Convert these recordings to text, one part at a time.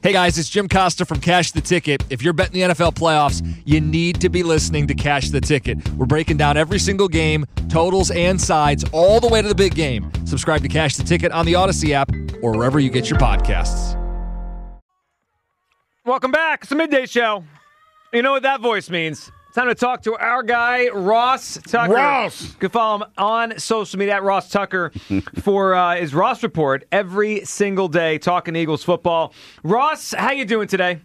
Hey guys, it's Jim Costa from Cash the Ticket. If you're betting the NFL playoffs, you need to be listening to Cash the Ticket. We're breaking down every single game, totals and sides, all the way to the big game. Subscribe to Cash the Ticket on the Odyssey app or wherever you get your podcasts. Welcome back. It's a midday show. You know what that voice means. It's time to talk to our guy, Ross Tucker. Ross! You can follow him on social media at Ross Tucker for his Ross Report every single day, talking Eagles football. Ross, how you doing today?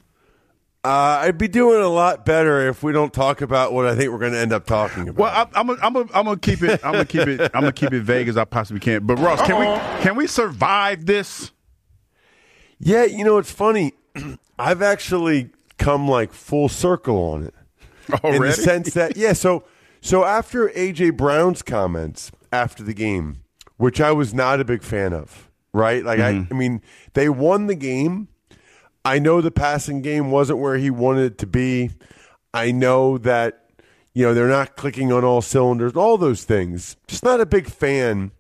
I'd be doing a lot better if we don't talk about what I think we're going to end up talking about. Well, I'm gonna keep it. I'm gonna keep it vague as I possibly can. But Ross, can we survive this? Yeah, you know, it's funny. I've actually come like full circle on it. Already? In the sense that, yeah, so after A.J. Brown's comments after the game, which I was not a big fan of, right? Like, I mean, they won the game. I know the passing game wasn't where he wanted it to be. I know that, you know, they're not clicking on all cylinders, all those things. Just not a big fan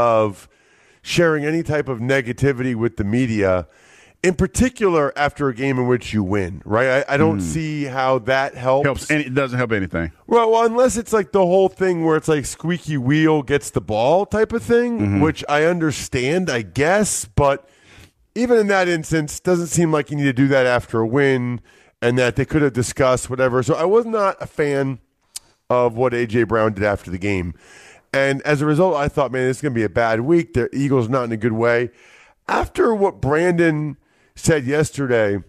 of sharing any type of negativity with the media, in particular after a game in which you win, right? I don't see how that helps. And it doesn't help anything. Well, unless it's like the whole thing where it's like squeaky wheel gets the ball type of thing, which I understand, I guess. But even in that instance, doesn't seem like you need to do that after a win and that they could have discussed whatever. So I was not a fan of what A.J. Brown did after the game. And as a result, I thought, man, this is going to be a bad week. The Eagles not in a good way. After what Brandon said yesterday,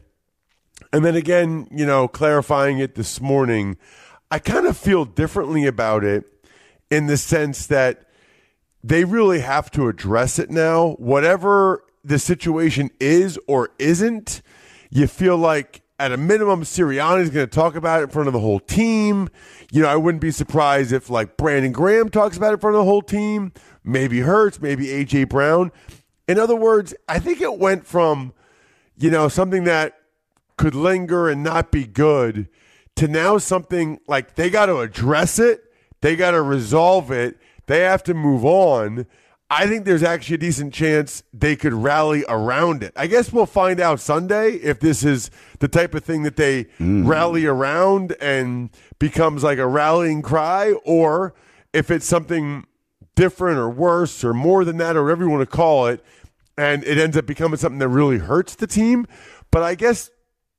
and then again, you know, clarifying it this morning, I kind of feel differently about it in the sense that they really have to address it now. Whatever the situation is or isn't, you feel like at a minimum, Sirianni's going to talk about it in front of the whole team. You know, I wouldn't be surprised if like Brandon Graham talks about it in front of the whole team, maybe Hurts, maybe A.J. Brown. In other words, I think it went from, you know, something that could linger and not be good to now something like they got to address it. They got to resolve it. They have to move on. I think there's actually a decent chance they could rally around it. I guess we'll find out Sunday if this is the type of thing that they rally around and becomes like a rallying cry, or if it's something different or worse or more than that, or whatever you want to call it, and it ends up becoming something that really hurts the team. But I guess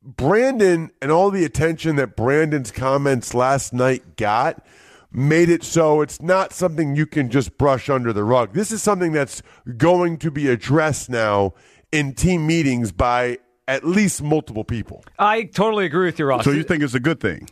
Brandon and all the attention that Brandon's comments last night got made it so it's not something you can just brush under the rug. This is something that's going to be addressed now in team meetings by at least multiple people. I totally agree with you, Ross. So you think it's a good thing?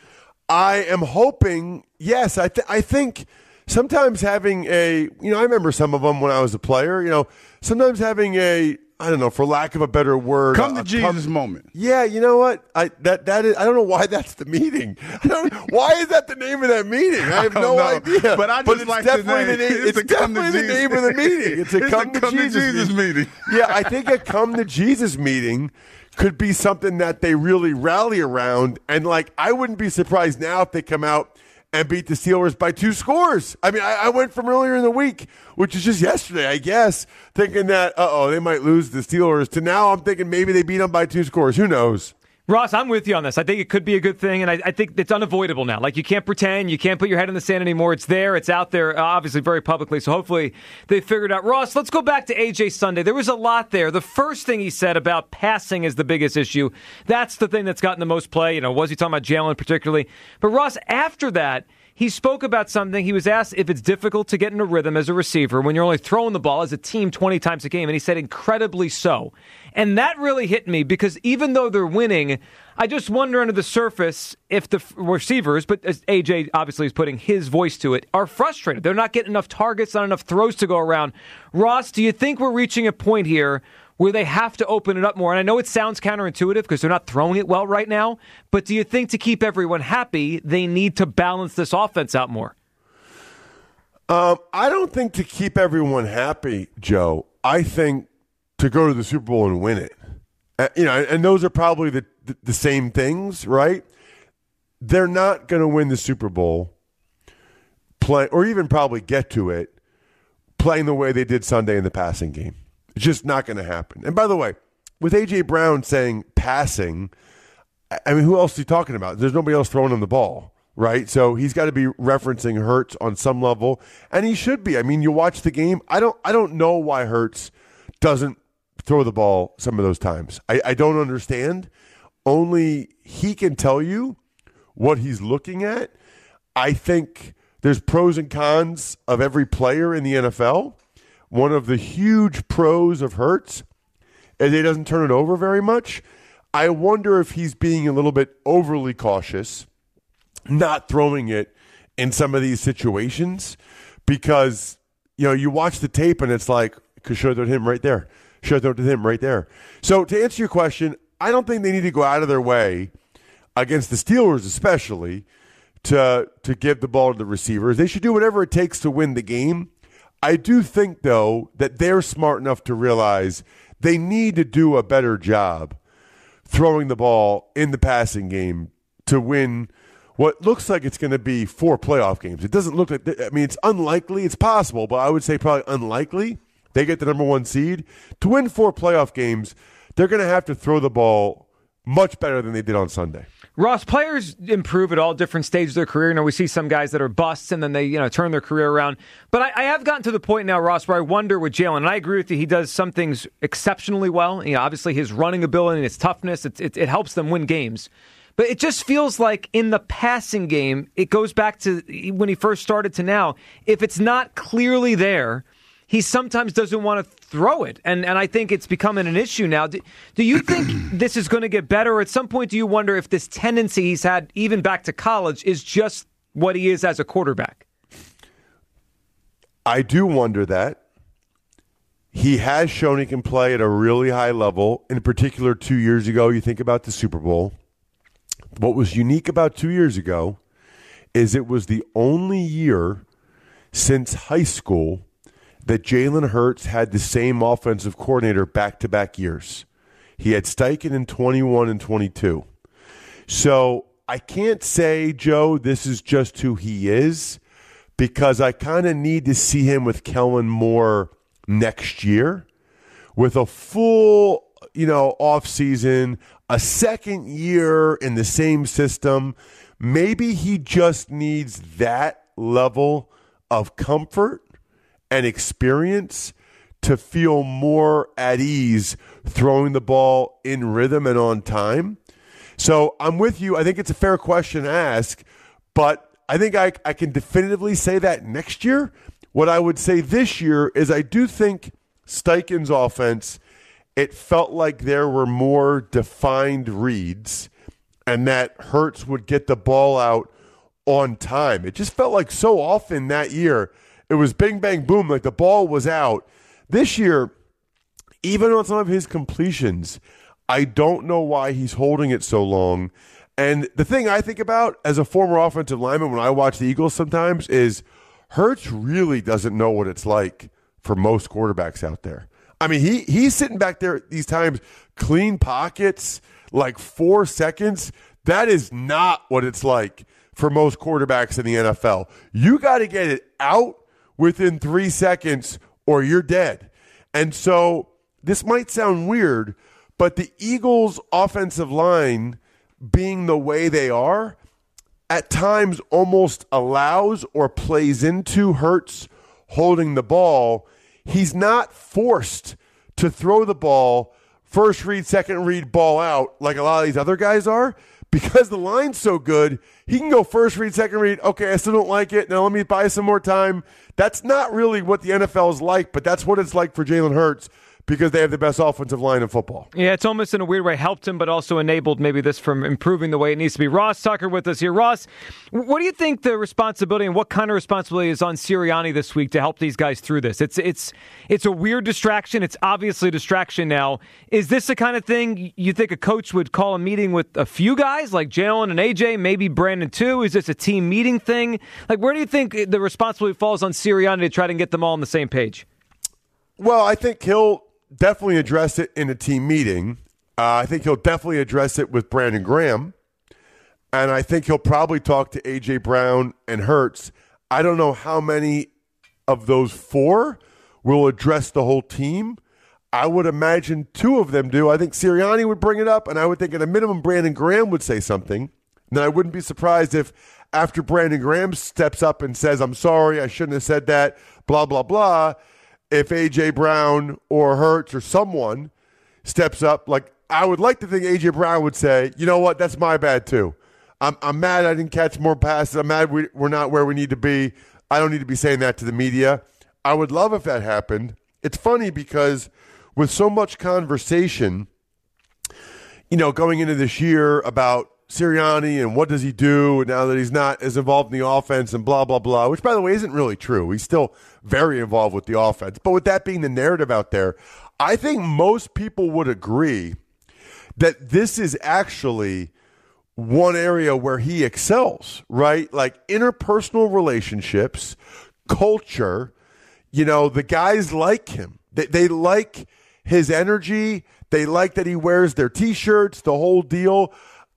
I am hoping, yes. I think sometimes having a, you know, I remember some of them when I was a player, you know, sometimes having a, I don't know, for lack of a better word, come to Jesus moment. Yeah, you know what? That is. I don't know why that's the meeting. Why is that the name of that meeting? I have no idea. But I just like the name. It's definitely the name of the meeting. It's a come to Jesus meeting. Yeah, I think a come to Jesus meeting could be something that they really rally around. And like, I wouldn't be surprised now if they come out and beat the Steelers by 2 scores. I mean, I went from earlier in the week, which is just yesterday, I guess, thinking that, they might lose the Steelers, to now I'm thinking maybe they beat them by 2 scores. Who knows? Ross, I'm with you on this. I think it could be a good thing, and I think it's unavoidable now. Like, you can't pretend. You can't put your head in the sand anymore. It's there. It's out there, obviously, very publicly. So hopefully they figured it out. Ross, let's go back to A.J. Sunday. There was a lot there. The first thing he said about passing is the biggest issue. That's the thing that's gotten the most play. You know, was he talking about Jalen particularly? But, Ross, after that, he spoke about something. He was asked if it's difficult to get in a rhythm as a receiver when you're only throwing the ball as a team 20 times a game, and he said incredibly so. And that really hit me because even though they're winning, I just wonder under the surface if the receivers, but as AJ obviously is putting his voice to it, are frustrated. They're not getting enough targets, not enough throws to go around. Ross, do you think we're reaching a point here where they have to open it up more? And I know it sounds counterintuitive because they're not throwing it well right now, but do you think to keep everyone happy, they need to balance this offense out more? I don't think to keep everyone happy, Joe. I think to go to the Super Bowl and win it. And those are probably the same things, right? They're not going to win the Super Bowl, or even probably get to it, playing the way they did Sunday in the passing game. It's just not going to happen. And by the way, with A.J. Brown saying passing, I mean, who else is he talking about? There's nobody else throwing him the ball, right? So he's got to be referencing Hurts on some level, and he should be. I mean, you watch the game. I don't know why Hurts doesn't throw the ball some of those times. I don't understand. Only he can tell you what he's looking at. I think there's pros and cons of every player in the NFL. One of the huge pros of Hurts is he doesn't turn it over very much. I wonder if he's being a little bit overly cautious, not throwing it in some of these situations, because, you know, you watch the tape and it's like, should have thrown him right there. Should have thrown to him right there. So to answer your question, I don't think they need to go out of their way against the Steelers especially to give the ball to the receivers. They should do whatever it takes to win the game. I do think, though, that they're smart enough to realize they need to do a better job throwing the ball in the passing game to win what looks like it's going to be 4 playoff games. It doesn't look like – I mean, it's unlikely. It's possible, but I would say probably unlikely. They get the number 1 seed. To win 4 playoff games, they're going to have to throw the ball much better than they did on Sunday. Ross, players improve at all different stages of their career. You know, we see some guys that are busts and then they, turn their career around. But I have gotten to the point now, Ross, where I wonder with Jalen, and I agree with you, he does some things exceptionally well. You know, obviously his running ability and his toughness, it helps them win games. But it just feels like in the passing game, it goes back to when he first started to now. If it's not clearly there, he sometimes doesn't want to throw it. And I think it's becoming an issue now. Do you think this is going to get better? Or at some point, do you wonder if this tendency he's had, even back to college, is just what he is as a quarterback? I do wonder that. He has shown he can play at a really high level. In particular, 2 years ago, you think about the Super Bowl. What was unique about 2 years ago is it was the only year since high school that Jalen Hurts had the same offensive coordinator back-to-back years. He had Steichen in 21 and 22. So I can't say, Joe, this is just who he is, because I kind of need to see him with Kellen Moore next year with a full, off season, a second year in the same system. Maybe he just needs that level of comfort and experience to feel more at ease throwing the ball in rhythm and on time. So I'm with you. I think it's a fair question to ask, but I think I can definitively say that next year. What I would say this year is I do think Steichen's offense, it felt like there were more defined reads and that Hurts would get the ball out on time. It just felt like so often that year it was bing, bang, boom, like the ball was out. This year, even on some of his completions, I don't know why he's holding it so long. And the thing I think about as a former offensive lineman when I watch the Eagles sometimes is Hurts really doesn't know what it's like for most quarterbacks out there. I mean, he's sitting back there these times, clean pockets, like 4 seconds. That is not what it's like for most quarterbacks in the NFL. You got to get it out within 3 seconds or you're dead. And so this might sound weird, but the Eagles' offensive line being the way they are at times almost allows or plays into Hurts holding the ball. He's not forced to throw the ball first read, second read, ball out like a lot of these other guys are. Because the line's so good, he can go first read, second read. Okay, I still don't like it. Now let me buy some more time. That's not really what the NFL is like, but that's what it's like for Jalen Hurts because they have the best offensive line in football. Yeah, it's almost in a weird way helped him, but also enabled maybe this from improving the way it needs to be. Ross Tucker with us here. Ross, what do you think the responsibility and what kind of responsibility is on Sirianni this week to help these guys through this? It's a weird distraction. It's obviously a distraction now. Is this the kind of thing you think a coach would call a meeting with a few guys like Jalen and AJ, maybe Brandon too? Is this a team meeting thing? Like, where do you think the responsibility falls on Sirianni to try to get them all on the same page? Well, I think he'll definitely address it in a team meeting. I think he'll definitely address it with Brandon Graham. And I think he'll probably talk to A.J. Brown and Hurts. I don't know how many of those 4 will address the whole team. I would imagine two of them do. I think Sirianni would bring it up, and I would think at a minimum Brandon Graham would say something. And then I wouldn't be surprised if after Brandon Graham steps up and says, I'm sorry, I shouldn't have said that, blah, blah, blah, if A.J. Brown or Hurts or someone steps up, like I would like to think A.J. Brown would say, you know what, that's my bad too. I'm mad I didn't catch more passes. I'm mad we're not where we need to be. I don't need to be saying that to the media. I would love if that happened. It's funny because with so much conversation, going into this year about Sirianni and what does he do now that he's not as involved in the offense and blah, blah, blah, which, by the way, isn't really true. He's still very involved with the offense. But with that being the narrative out there, I think most people would agree that this is actually one area where he excels, right? Like interpersonal relationships, culture. The guys like him. They like his energy. They like that he wears their T-shirts, the whole deal.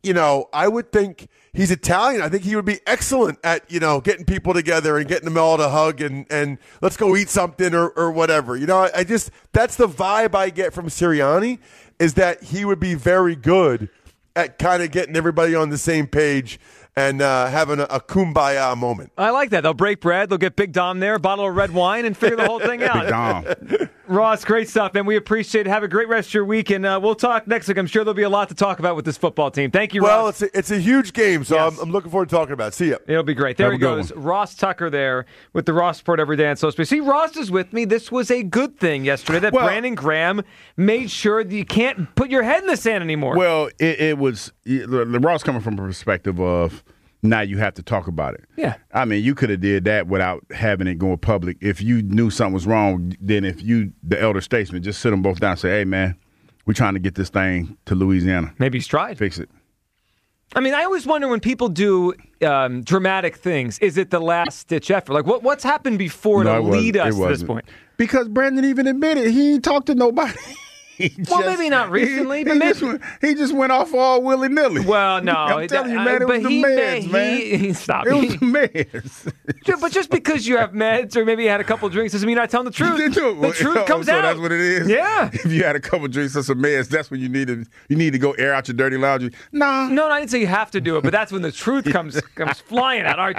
I would think he's Italian. I think he would be excellent at, getting people together and getting them all to hug and let's go eat something or whatever. That's the vibe I get from Sirianni, is that he would be very good at kind of getting everybody on the same page and having a kumbaya moment. I like that. They'll break bread. They'll get Big Dom there, a bottle of red wine, and figure the whole thing out. Big Dom. Ross, great stuff, man. We appreciate it. Have a great rest of your week, and we'll talk next week. I'm sure there'll be a lot to talk about with this football team. Thank you, Ross. Well, it's a huge game, so yes. I'm looking forward to talking about it. See ya. It'll be great. There he goes. Ross Tucker there with the Ross Report every day on social media. See, Ross is with me. This was a good thing yesterday that Brandon Graham made sure that you can't put your head in the sand anymore. Well, it was Ross coming from a perspective of now you have to talk about it. Yeah. I mean, you could have did that without having it go public. If you knew something was wrong, then if you, the elder statesman, just sit them both down and say, hey, man, we're trying to get this thing to Louisiana. Maybe he's tried. Fix it. I mean, I always wonder when people do dramatic things, is it the last-ditch effort? Like, what's happened before to lead us to this point? Because Brandon even admitted he ain't talked to nobody. Maybe not recently, but maybe he just went off all willy-nilly. Well, no. I'm telling you, man, it was the meds, man. Stop. It was the meds. But just because you have meds or maybe you had a couple drinks doesn't mean you're not telling the truth. The truth comes out. So that's what it is? Yeah. If you had a couple drinks or some meds, that's when you need to go air out your dirty laundry. Nah. No, I didn't say you have to do it, but that's when the truth comes flying out. All right,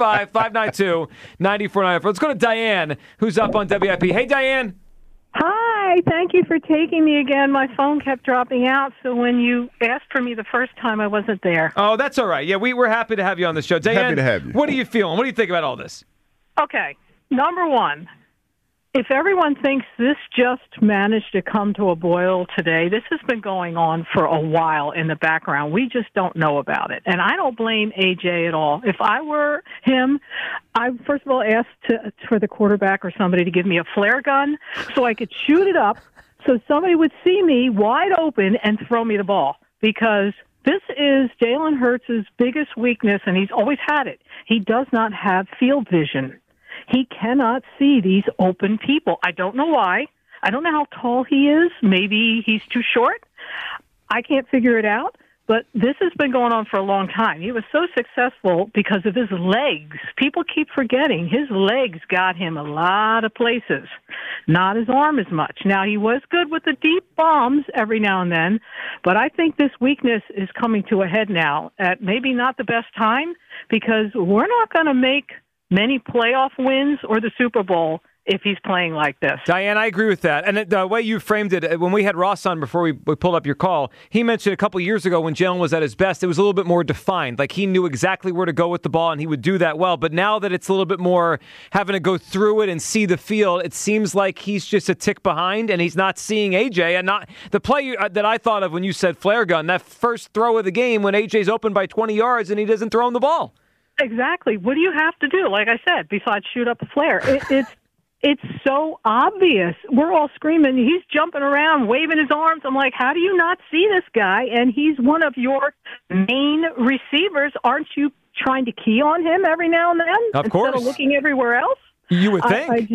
215-592-9494. Let's go to Diane, who's up on WIP. Hey, Diane. Hi, thank you for taking me again. My phone kept dropping out, so when you asked for me the first time, I wasn't there. Oh, that's all right. Yeah, we're happy to have you on the show. Diane, happy to have you. What are you feeling? What do you think about all this? Okay, number one, if everyone thinks this just managed to come to a boil today, this has been going on for a while in the background. We just don't know about it. And I don't blame AJ at all. If I were him, I first of all asked for the quarterback or somebody to give me a flare gun so I could shoot it up so somebody would see me wide open and throw me the ball. Because this is Jalen Hurts' biggest weakness, and he's always had it. He does not have field vision. He cannot see these open people. I don't know why. I don't know how tall he is. Maybe he's too short. I can't figure it out. But this has been going on for a long time. He was so successful because of his legs. People keep forgetting his legs got him a lot of places, not his arm as much. Now, he was good with the deep bombs every now and then, but I think this weakness is coming to a head now at maybe not the best time because we're not going to make many playoff wins or the Super Bowl if he's playing like this. Diane, I agree with that. And the way you framed it, when we had Ross on before we pulled up your call, he mentioned a couple years ago when Jalen was at his best, it was a little bit more defined. Like he knew exactly where to go with the ball and he would do that well. But now that it's a little bit more having to go through it and see the field, it seems like he's just a tick behind and he's not seeing AJ. And not the play that I thought of when you said flare gun, that first throw of the game when AJ's open by 20 yards and he doesn't throw him the ball. Exactly. What do you have to do, like I said, besides shoot up a flare? It's so obvious. We're all screaming. He's jumping around, waving his arms. I'm like, how do you not see this guy? And he's one of your main receivers. Aren't you trying to key on him every now and then? Of course. Instead of looking everywhere else? You would think.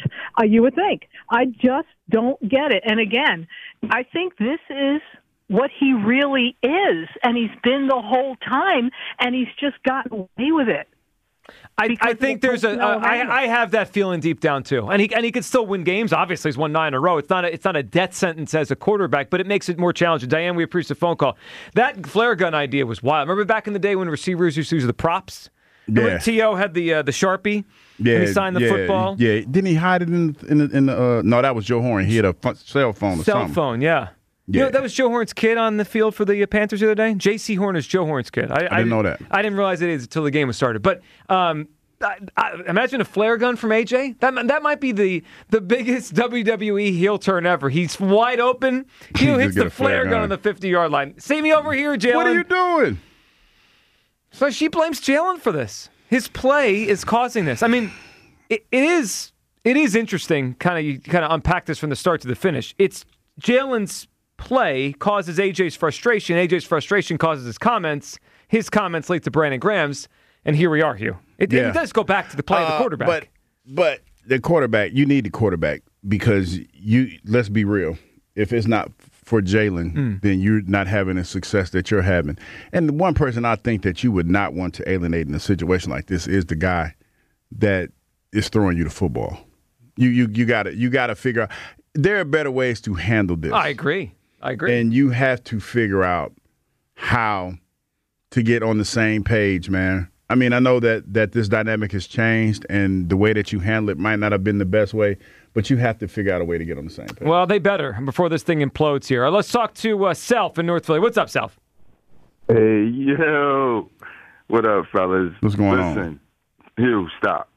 You would think. I just don't get it. And again, I think this is what he really is, and he's been the whole time, and he's just gotten away with it. I think there's I have that feeling deep down too, and he could still win games. Obviously, he's won 9 in a row. It's not a death sentence as a quarterback, but it makes it more challenging. Diane, we appreciate the phone call. That flare gun idea was wild. Remember back in the day when receivers used to use the props? Yeah. T.O. had the Sharpie. Yeah, and he signed the football. Yeah, didn't he hide it in the? No, that was Joe Horn. He had a cell phone or something. Cell phone, yeah. You know, that was Joe Horn's kid on the field for the Panthers the other day. J.C. Horn is Joe Horn's kid. I didn't know that. I didn't realize it until the game was started. But I imagine a flare gun from AJ. That might be the biggest WWE heel turn ever. He's wide open. He hits the flare gun on the 50-yard line. See me over here, Jalen. What are you doing? So she blames Jalen for this. His play is causing this. I mean, it is interesting. You kind of unpack this from the start to the finish. It's Jalen's play causes AJ's frustration. AJ's frustration causes his comments. His comments lead to Brandon Graham's, and here we are, Hugh. It does go back to the play of the quarterback. But the quarterback, you need the quarterback because let's be real. If it's not for Jalen, then you're not having the success that you're having. And the one person I think that you would not want to alienate in a situation like this is the guy that is throwing you the football. You got to figure out there are better ways to handle this. I agree. And you have to figure out how to get on the same page, man. I mean, I know that this dynamic has changed, and the way that you handle it might not have been the best way, but you have to figure out a way to get on the same page. Well, they better before this thing implodes here. Let's talk to Self in North Philly. What's up, Self? Hey, yo. What up, fellas? What's going on? Listen, Hugh, stop.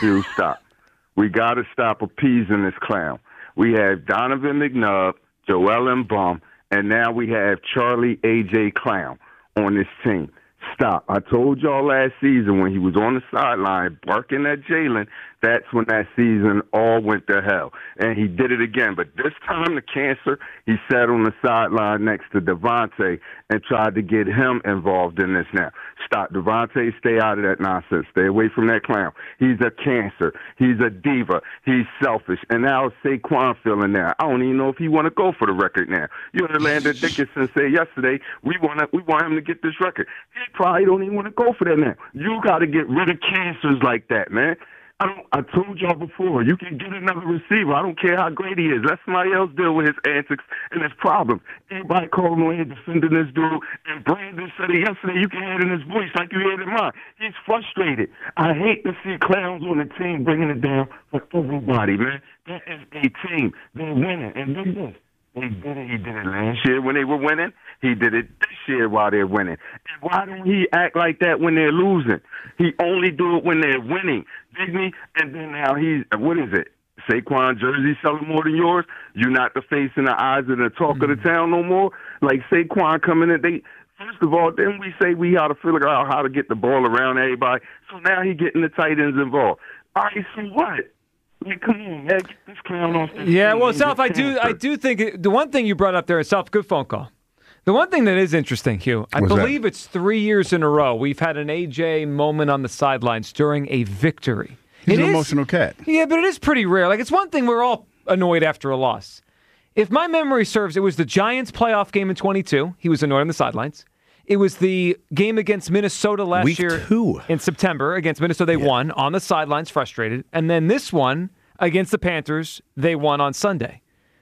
We got to stop appeasing this clown. We have Donovan McNubb, Joel Embiid, and now we have Charlie A.J. Clown on this team. Stop. I told y'all last season when he was on the sideline barking at Jalen, that's when that season all went to hell. And he did it again. But this time, the cancer, he sat on the sideline next to Devontae and tried to get him involved in this now. Stop. Devontae, stay out of that nonsense. Stay away from that clown. He's a cancer. He's a diva. He's selfish. And now Saquon feeling there. I don't even know if he want to go for the record now. You heard Landon Dickinson say yesterday, we want him to get this record. He probably don't even want to go for that now. You got to get rid of cancers like that, man. I told y'all before, you can get another receiver. I don't care how great he is. Let somebody else deal with his antics and his problems. Everybody calling on him defending this dude, and Brandon said it yesterday. You can hear it in his voice like you heard it in mine. He's frustrated. I hate to see clowns on the team bringing it down for everybody, man. That is a team. They're winning. And look at this. He did it last year when they were winning. He did it this year while they're winning. And why don't he act like that when they're losing? He only do it when they're winning. Didn't he? And then now what is it? Saquon jersey selling more than yours? You're not the face and the eyes and the talk of the town no more? Like Saquon coming in, first of all, then we say we got to figure out how to get the ball around everybody. So now he getting the tight ends involved. All right, so what? Like, come on, man, get this clown off this Yeah, team. well, Self, I do think the one thing you brought up there is Self, good phone call. The one thing that is interesting, Hugh, I believe it's 3 years in a row we've had an AJ moment on the sidelines during a victory. He's an emotional cat. Yeah, but it is pretty rare. Like, it's one thing we're all annoyed after a loss. If my memory serves, it was the Giants playoff game in 22. He was annoyed on the sidelines. It was the game against Minnesota last year in September. Against Minnesota, they won on the sidelines, frustrated. And then this one against the Panthers, they won on Sunday.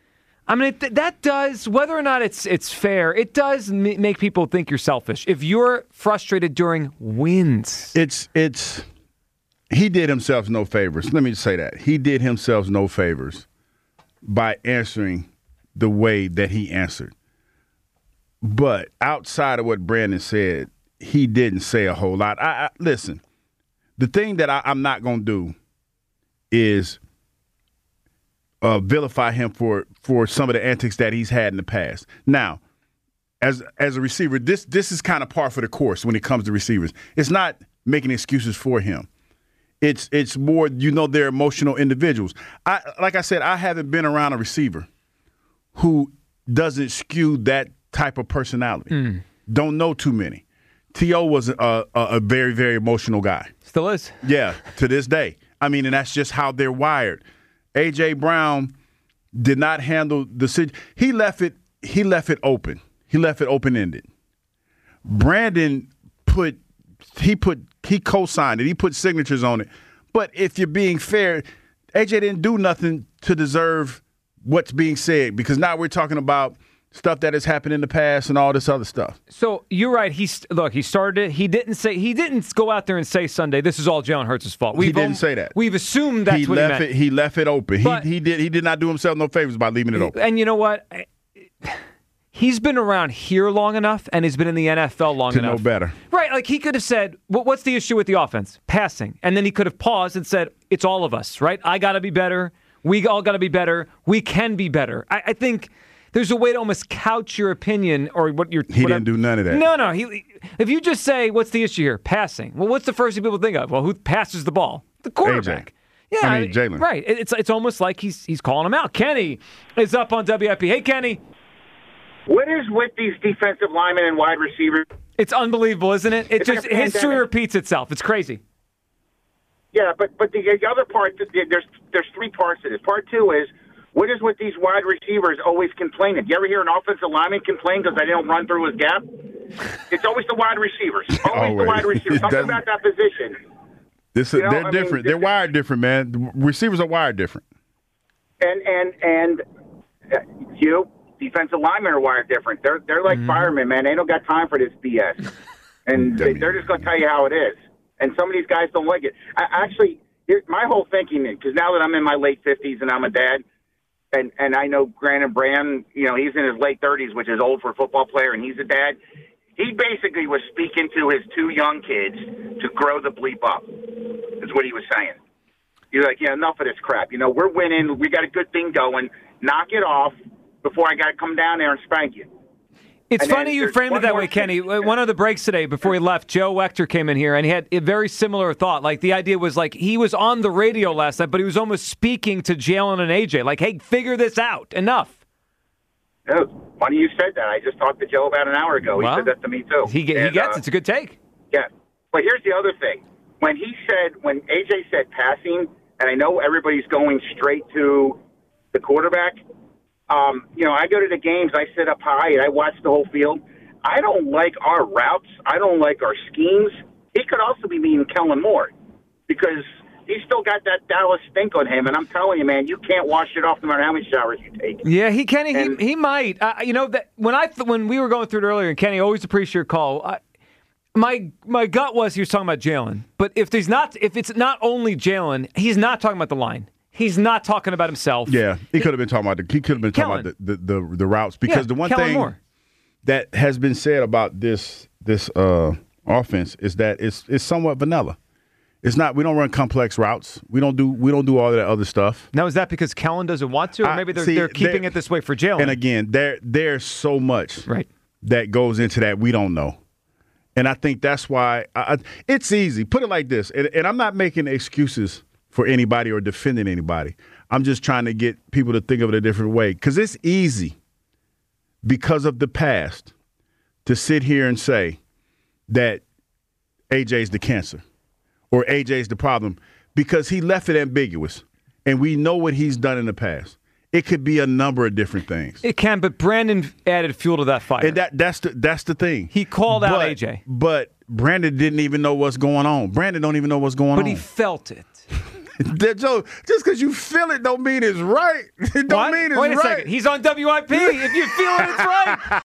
I mean, that does, whether or not it's fair, it does make people think you're selfish. If you're frustrated during wins. He did himself no favors. Let me just say that. He did himself no favors by answering the way that he answered. But outside of what Brandon said, he didn't say a whole lot. Listen, the thing that I'm not going to do is vilify him for some of the antics that he's had in the past. Now, as a receiver, this is kind of par for the course when it comes to receivers. It's not making excuses for him. It's more, they're emotional individuals. Like I said, I haven't been around a receiver who doesn't skew that type of personality. Don't know too many. T.O. was a very, very emotional guy. Still is. Yeah, to this day. I mean, and that's just how they're wired. A.J. Brown did not handle the situation. He left it open. He left it open-ended. Brandon put he co-signed it. He put signatures on it. But if you're being fair, AJ didn't do nothing to deserve what's being said, because now we're talking about stuff that has happened in the past and all this other stuff. So you're right. He started it. He didn't go out there and say Sunday, this is all Jalen Hurts' fault. He didn't say that. We've assumed that's what he meant. He left it open. But He did not do himself no favors by leaving it open. And you know what? He's been around here long enough, and he's been in the NFL long enough. To know better. Right. Like, he could have said, what's the issue with the offense? Passing. And then he could have paused and said, it's all of us, right? I got to be better. We all got to be better. We can be better. I think there's a way to almost couch your opinion or what you're. He didn't do none of that. No. If you just say, what's the issue here? Passing. Well, what's the first thing people think of? Well, who passes the ball? The quarterback. AJ. Yeah, Jalen. Right. It's almost like he's calling him out. Kenny is up on WIP. Hey, Kenny. What is with these defensive linemen and wide receivers? It's unbelievable, isn't it? It's like a history pandemic. repeats itself. It's crazy. Yeah, but the other part, there's three parts to this. Part two is, what is with these wide receivers always complaining? Do you ever hear an offensive lineman complain because they don't run through his gap? It's always the wide receivers. Always the wide receivers. Something about that position. They're different. They're wired different, man. The receivers are wired different. And defensive linemen are wired different. They're like firemen, man. They don't got time for this BS. And they're just going to tell you how it is. And some of these guys don't like it. Here's my whole thinking, because now that I'm in my late 50s and I'm a dad, and I know Brandon Brand, he's in his late 30s, which is old for a football player, and he's a dad. He basically was speaking to his two young kids to grow the bleep up, is what he was saying. He's like, enough of this crap. We're winning. We got a good thing going. Knock it off before I got to come down there and spank you. It's funny you framed it that way, Kenny. One of the breaks today before he left, Joe Wechter came in here, and he had a very similar thought. Like, the idea was like he was on the radio last night, but he was almost speaking to Jalen and AJ. Like, hey, figure this out. Enough. Oh, funny you said that. I just talked to Joe about an hour ago. He said that to me, too. He gets it. It's a good take. Yeah. But here's the other thing. When AJ said passing, and I know everybody's going straight to the quarterback, I go to the games, I sit up high, and I watch the whole field. I don't like our routes. I don't like our schemes. He could also be meaning Kellen Moore, because he's still got that Dallas stink on him, and I'm telling you, man, you can't wash it off no matter how many showers you take. Yeah, he might. That when we were going through it earlier, and Kenny, always appreciate your call. My gut was he was talking about Jalen, but if it's not only Jalen, he's not talking about the line. He's not talking about himself. Yeah, he could have been talking about the routes, because the one Kellen thing Moore. that has been said about this offense is that it's somewhat vanilla. It's not. We don't run complex routes. We don't do all that other stuff. Now, is that because Kellen doesn't want to, or maybe they're keeping it this way for Jalen? And again, there's so much right that goes into that we don't know. And I think that's why it's easy. Put it like this, and I'm not making excuses for anybody or defending anybody. I'm just trying to get people to think of it a different way, because it's easy, because of the past, to sit here and say that AJ's the cancer or AJ's the problem, because he left it ambiguous, and we know what he's done in the past. It could be a number of different things. It can, but Brandon added fuel to that fire. And that's the thing. He called out AJ. But Brandon didn't even know what's going on. Brandon don't even know what's going on. But he felt it. Joe, just because you feel it don't mean it's right. It don't mean it's right. Wait a second. He's on WIP. If you feel it, it's right.